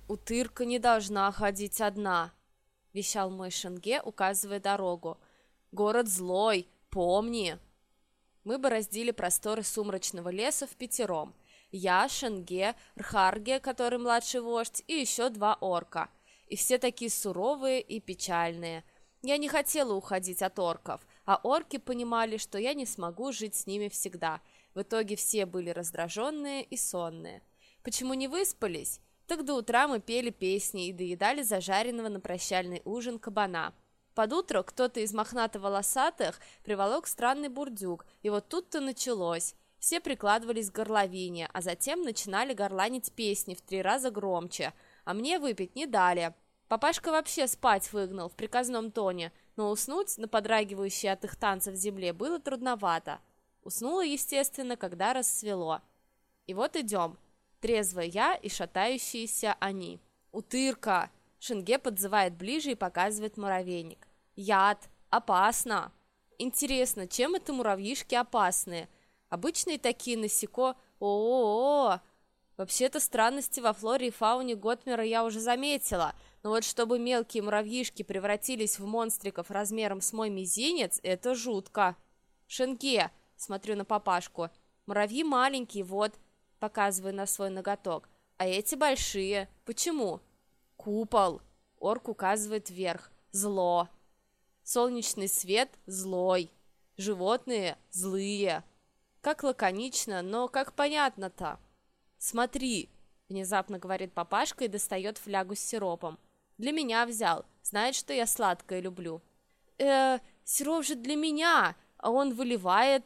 Утырка не должна ходить одна, вещал мой Шенге, указывая дорогу. Город злой, помни. Мы бороздили просторы сумрачного леса впятером. Я, Шенге, Рхарге, который младший вождь, и еще 2 орка. И все такие суровые и печальные. Я не хотела уходить от орков, а орки понимали, что я не смогу жить с ними всегда. В итоге все были раздраженные и сонные. Почему не выспались? Так до утра мы пели песни и доедали зажаренного на прощальный ужин кабана. Под утро кто-то из мохнато-волосатых приволок странный бурдюк, и вот тут-то началось. Все прикладывались к горловине, а затем начинали горланить песни в 3 раза громче, а мне выпить не дали. Папашка вообще спать выгнал в приказном тоне, но уснуть на подрагивающей от их танцев земле было трудновато. Уснула, естественно, когда рассвело. И вот идем. Трезвая я и шатающиеся они. «Утырка!» Шенге подзывает ближе и показывает муравейник. «Яд! Опасно!» Интересно, чем это муравьишки опасные? Обычные такие О-о-о! Вообще-то странности во флоре и фауне Готмера я уже заметила, но вот чтобы мелкие муравьишки превратились в монстриков размером с мой мизинец, это жутко. «Шенге!» Смотрю на папашку. «Муравьи маленькие, вот!» Показываю на свой ноготок. «А эти большие. Почему?» «Купол!» Орк указывает вверх. «Зло!» «Солнечный свет злой!» «Животные злые!» Как лаконично, но как понятно-то? «Смотри!» — внезапно говорит папашка и достает флягу с сиропом. «Для меня взял. Знает, что я сладкое люблю». Сироп же для меня, а он выливает...»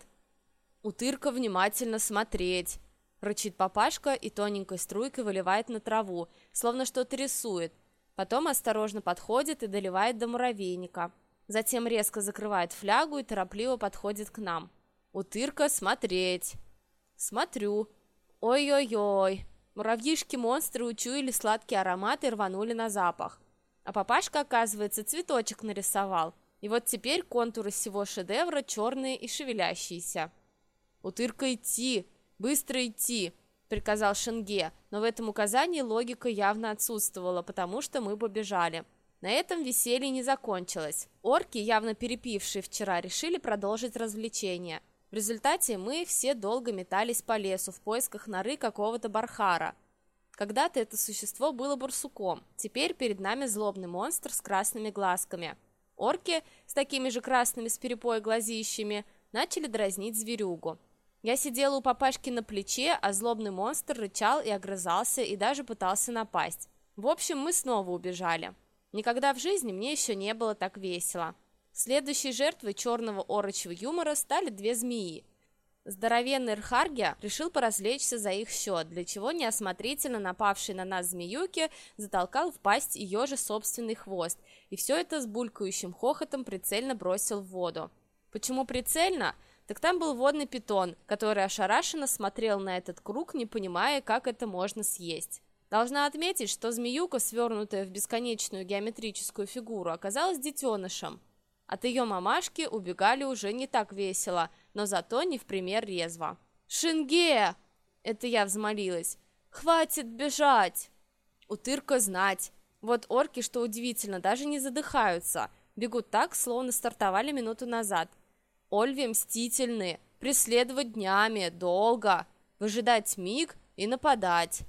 «Утырка внимательно смотреть!» — рычит папашка и тоненькой струйкой выливает на траву, словно что-то рисует. Потом осторожно подходит и доливает до муравейника. Затем резко закрывает флягу и торопливо подходит к нам. «Утырка смотреть!» «Смотрю!» «Ой-ой-ой!» Муравьишки-монстры учуяли сладкий аромат и рванули на запах. А папашка, оказывается, цветочек нарисовал. И вот теперь контуры всего шедевра черные и шевелящиеся. «Утырка идти! Быстро идти!» — приказал Шенге, но в этом указании логика явно отсутствовала, потому что мы побежали. На этом веселье не закончилось. Орки, явно перепившие вчера, решили продолжить развлечение. В результате мы все долго метались по лесу в поисках норы какого-то бархара. Когда-то это существо было барсуком, теперь перед нами злобный монстр с красными глазками. Орки с такими же красными с перепоя глазищами начали дразнить зверюгу. Я сидела у папашки на плече, а злобный монстр рычал и огрызался и даже пытался напасть. В общем, мы снова убежали. Никогда в жизни мне еще не было так весело. Следующей жертвой черного орочьего юмора стали 2 змеи. Здоровенный Рхарге решил поразвлечься за их счет, для чего неосмотрительно напавший на нас змеюки затолкал в пасть ее же собственный хвост, и все это с булькающим хохотом прицельно бросил в воду. Почему прицельно? Так там был водный питон, который ошарашенно смотрел на этот круг, не понимая, как это можно съесть. Должна отметить, что змеюка, свернутая в бесконечную геометрическую фигуру, оказалась детенышем. От ее мамашки убегали уже не так весело, но зато не в пример резво. «Шенге!» — это я взмолилась. «Хватит бежать!» Утырка знать. Вот орки, что удивительно, даже не задыхаются. Бегут так, словно стартовали минуту назад. Ольви мстительные, преследовать днями, долго, выжидать миг и нападать.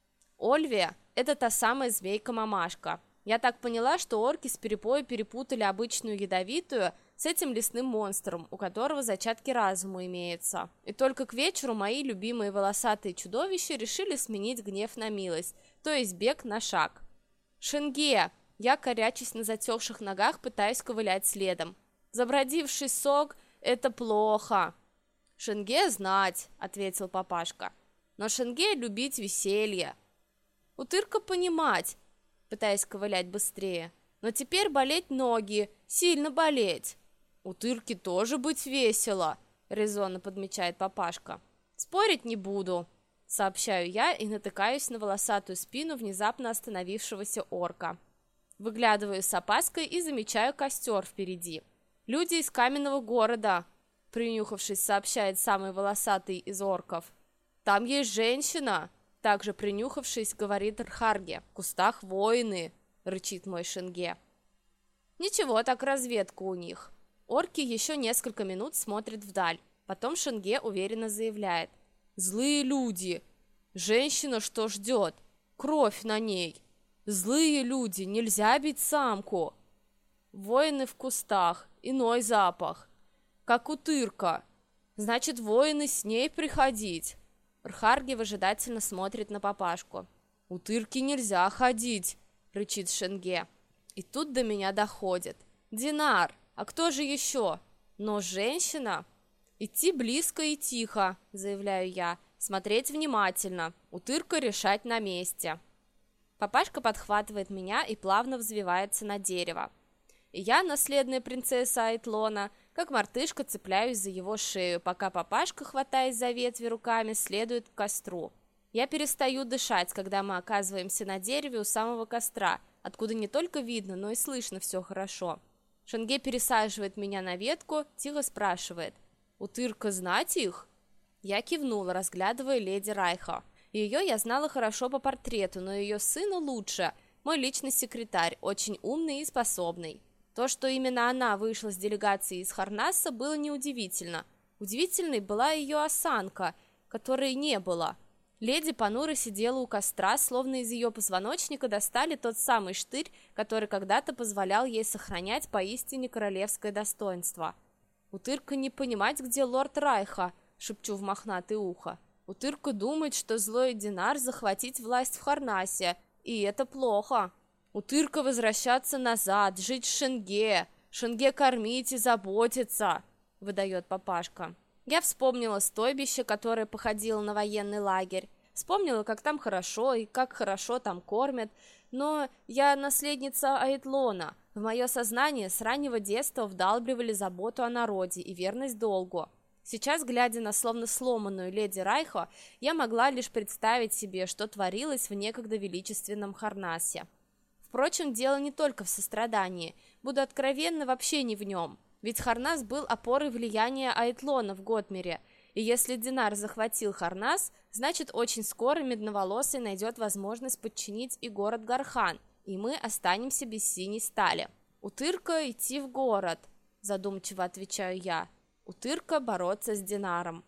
Ольви — это та самая змейка-мамашка. Я так поняла, что орки с перепоя перепутали обычную ядовитую с этим лесным монстром, у которого зачатки разума имеются. И только к вечеру мои любимые волосатые чудовища решили сменить гнев на милость, то есть бег на шаг. «Шенге!» Я, корячась на затекших ногах, пытаюсь ковылять следом. «Забродивший сок — это плохо!» «Шенге знать!» — ответил папашка. «Но Шенге любить веселье!» «Утырка понимать!» Пытаясь ковылять быстрее. «Но теперь болеть ноги, сильно болеть!» «Утырке тоже быть весело!» — резонно подмечает папашка. «Спорить не буду!» — сообщаю я и натыкаюсь на волосатую спину внезапно остановившегося орка. Выглядываю с опаской и замечаю костер впереди. «Люди из каменного города!» — принюхавшись, сообщает самый волосатый из орков. «Там есть женщина!» Также принюхавшись, говорит Рхарге. «В кустах воины!» — рычит мой Шенге. Ничего, так разведка у них. Орки еще несколько минут смотрят вдаль. Потом Шенге уверенно заявляет. «Злые люди! Женщина что ждет? Кровь на ней! Злые люди! Нельзя бить самку!» Воины в кустах, иной запах. Как утырка. Значит, воины с ней приходить. Рхарги выжидательно смотрит на папашку. «Утырке нельзя ходить!» — рычит Шенге. И тут до меня доходит. «Динар! А кто же еще? Но женщина?» «Идти близко и тихо», — заявляю я. «Смотреть внимательно. Утырка решать на месте». Папашка подхватывает меня и плавно взвивается на дерево. И я, наследная принцесса Айтлона, как мартышка цепляюсь за его шею, пока папашка, хватаясь за ветви руками, следует к костру. Я перестаю дышать, когда мы оказываемся на дереве у самого костра, откуда не только видно, но и слышно все хорошо. Шенге пересаживает меня на ветку, тихо спрашивает. «Утырка знать их?» Я кивнула, разглядывая леди Райха. Ее я знала хорошо по портрету, но ее сына лучше. Мой личный секретарь, очень умный и способный. То, что именно она вышла с делегацией из Харнаса, было неудивительно. Удивительной была ее осанка, которой не было. Леди понуро сидела у костра, словно из ее позвоночника достали тот самый штырь, который когда-то позволял ей сохранять поистине королевское достоинство. «Утырка не понимать, где лорд Райха», — шепчу в мохнатое ухо. «Утырка думает, что злой Динар захватить власть в Харнасе, и это плохо. Утырка возвращаться назад, жить в Шенге, Шенге кормить и заботиться», — выдает папашка. Я вспомнила стойбище, которое походило на военный лагерь, вспомнила, как там хорошо и как хорошо там кормят, но я наследница Айтлона. В мое сознание с раннего детства вдалбливали заботу о народе и верность долгу. Сейчас, глядя на словно сломанную леди Райхо, я могла лишь представить себе, что творилось в некогда величественном Харнасе. Впрочем, дело не только в сострадании, буду откровенна, вообще не в нем. Ведь Харнас был опорой влияния Айтлона в Готмере, и если Динар захватил Харнас, значит очень скоро Медноволосый найдет возможность подчинить и город Гархан, и мы останемся без синей стали. «Утырка идти в город», — задумчиво отвечаю я. «Утырка бороться с Динаром».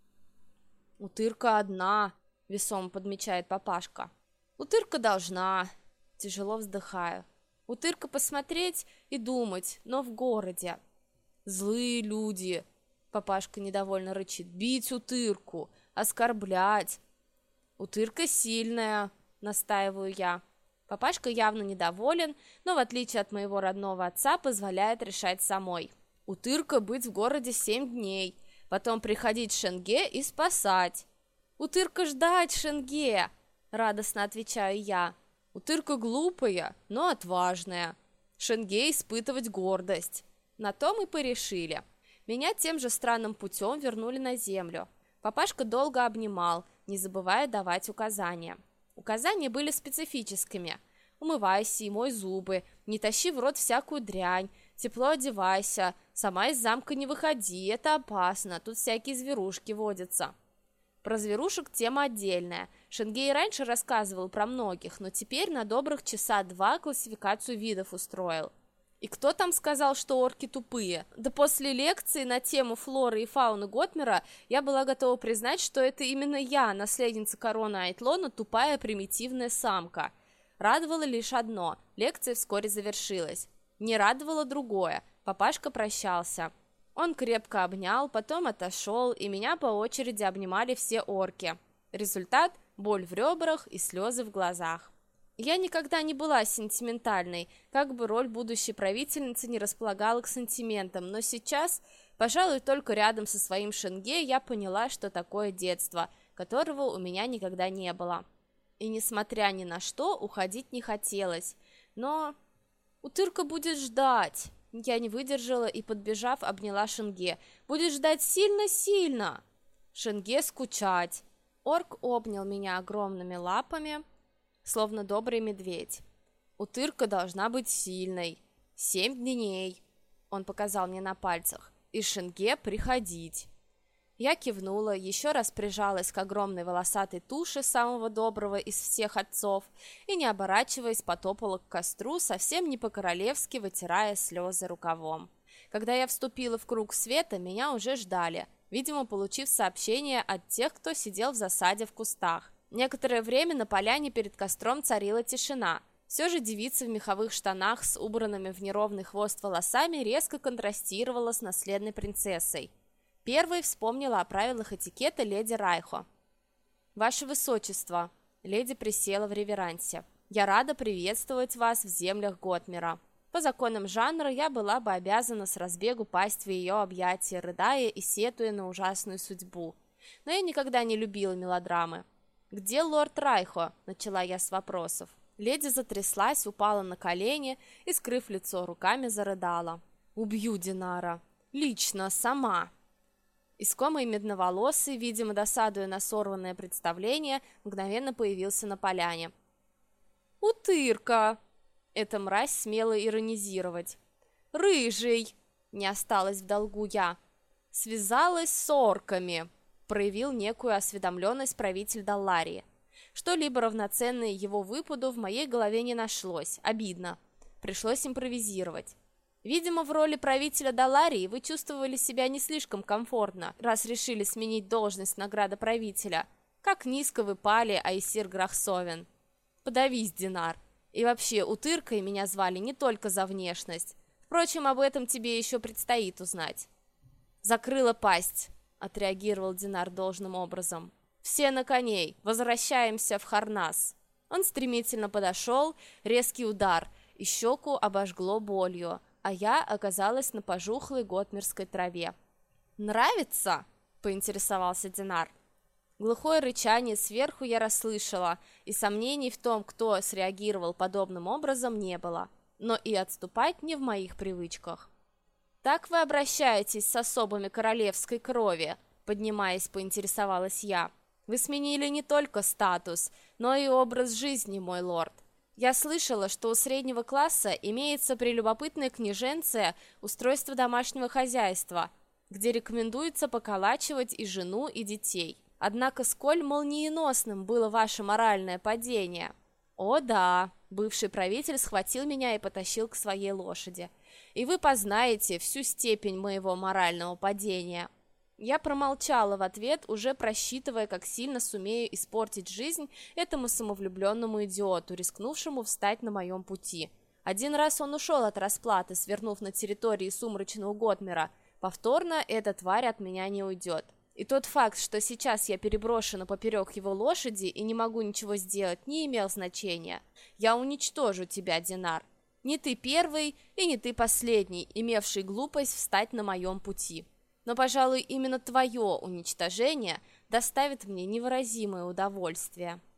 «Утырка одна», — весомо подмечает папашка. «Утырка должна», — тяжело вздыхаю. «Утырка посмотреть и думать, но в городе». «Злые люди», — папашка недовольно рычит, — «бить утырку, оскорблять». «Утырка сильная», — настаиваю я. Папашка явно недоволен, но в отличие от моего родного отца позволяет решать самой. «Утырка быть в городе 7 дней, потом приходить в Шенге и спасать». «Утырка ждать Шенге», — радостно отвечаю я. «Утырка глупая, но отважная. Шенге испытывать гордость». На то мы порешили. Меня тем же странным путем вернули на землю. Папашка долго обнимал, не забывая давать указания. Указания были специфическими. «Умывайся и мой зубы, не тащи в рот всякую дрянь, тепло одевайся, сама из замка не выходи, это опасно, тут всякие зверушки водятся». Про зверушек тема отдельная. Шенге и раньше рассказывал про многих, но теперь на добрых часа 2 классификацию видов устроил. И кто там сказал, что орки тупые? Да после лекции на тему флоры и фауны Готмера я была готова признать, что это именно я, наследница короны Айтлона, тупая примитивная самка. Радовало лишь одно – лекция вскоре завершилась. Не радовало другое – папашка прощался. Он крепко обнял, потом отошел, и меня по очереди обнимали все орки. Результат – боль в ребрах и слезы в глазах. Я никогда не была сентиментальной, как бы роль будущей правительницы не располагала к сантиментам, но сейчас, пожалуй, только рядом со своим Шенге я поняла, что такое детство, которого у меня никогда не было. И, несмотря ни на что, уходить не хотелось. Но утырка будет ждать. Я не выдержала и, подбежав, обняла Шенге. Будет ждать сильно-сильно. Шенге скучать. Орк обнял меня огромными лапами, словно добрый медведь. «Утырка должна быть сильной. 7 дней», — он показал мне на пальцах, — «и Шенге приходить». Я кивнула, еще раз прижалась к огромной волосатой туше самого доброго из всех отцов и, не оборачиваясь, потопала к костру, совсем не по-королевски вытирая слезы рукавом. Когда я вступила в круг света, меня уже ждали, видимо, получив сообщение от тех, кто сидел в засаде в кустах. Некоторое время на поляне перед костром царила тишина. Все же девица в меховых штанах с убранными в неровный хвост волосами резко контрастировала с наследной принцессой. Первой вспомнила о правилах этикета леди Райхо. «Ваше Высочество», — леди присела в реверансе, — «я рада приветствовать вас в землях Готмера». По законам жанра я была бы обязана с разбегу пасть в ее объятия, рыдая и сетуя на ужасную судьбу. Но я никогда не любила мелодрамы. «Где лорд Райхо?» — начала я с вопросов. Леди затряслась, упала на колени и, скрыв лицо руками, зарыдала. «Убью Динара. Лично, сама». Искомый медноволосый, видимо, досадуя на сорванное представление, мгновенно появился на поляне. «Утырка!» — эта мразь смела иронизировать. «Рыжий!» — не осталось в долгу я. «Связалась с орками!» — проявил некую осведомленность правитель Далларии. Что-либо равноценное его выпаду в моей голове не нашлось. Обидно. Пришлось импровизировать. Видимо, в роли правителя Далларии вы чувствовали себя не слишком комфортно, раз решили сменить должность награда правителя. Как низко вы пали, Айсир Грахсовен. Подавись, Динар. И вообще, утыркой меня звали не только за внешность. Впрочем, об этом тебе еще предстоит узнать. Закрыла пасть, отреагировал Динар должным образом. Все на коней, возвращаемся в Харнас. Он стремительно подошел, резкий удар, и щеку обожгло болью, а я оказалась на пожухлой готмерской траве. «Нравится?» — поинтересовался Динар. Глухое рычание сверху я расслышала, и сомнений в том, кто среагировал подобным образом, не было. Но и отступать не в моих привычках. «Так вы обращаетесь с особами королевской крови?» — поднимаясь, поинтересовалась я. «Вы сменили не только статус, но и образ жизни, мой лорд. Я слышала, что у среднего класса имеется прелюбопытное княженце устройство домашнего хозяйства, где рекомендуется поколачивать и жену, и детей. Однако сколь молниеносным было ваше моральное падение!» «О да!» — бывший правитель схватил меня и потащил к своей лошади. «И вы познаете всю степень моего морального падения». Я промолчала в ответ, уже просчитывая, как сильно сумею испортить жизнь этому самовлюбленному идиоту, рискнувшему встать на моем пути. Один раз он ушел от расплаты, свернув на территории сумрачного Готмера. Повторно эта тварь от меня не уйдет. И тот факт, что сейчас я переброшена поперек его лошади и не могу ничего сделать, не имел значения. Я уничтожу тебя, Динар. Не ты первый и не ты последний, имевший глупость встать на моем пути. Но, пожалуй, именно твое уничтожение доставит мне невыразимое удовольствие.